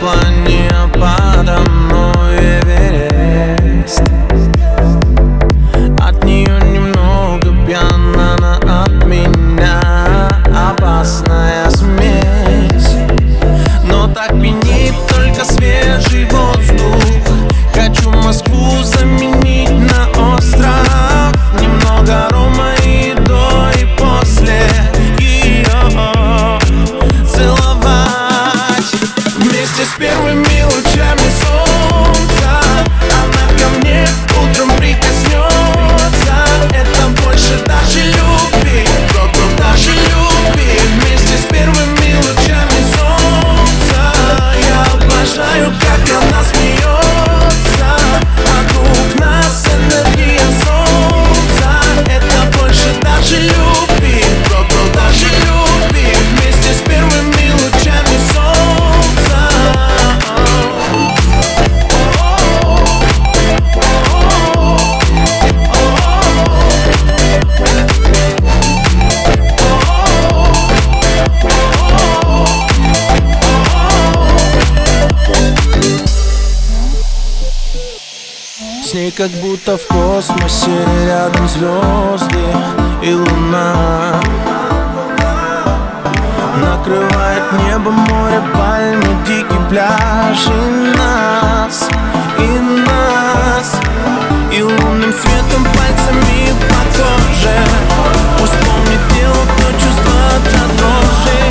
желания подо мной Эверест. От нее немного пьяна, она от меня опасная смесь. Но так пьянит только свежий воздух. Хочу Москву заменить на остров. Немного рома и до, и после ее целовать. Вместе с первыми лучами солнца она ко мне утром прикоснется. Это больше даже любви, даже любви. Вместе с первыми лучами солнца я обожаю, как она смеется. Вокруг нас энергия солнца. Это больше даже любви, даже любви. Вместе с первыми лучами солнца. С ней как будто в космосе рядом звезды и луна. Накрывает небо, море, пальмы, дикий пляж и нас, и лунным светом пальцами по коже. Пусть помнит тело, то чувство от дрожи.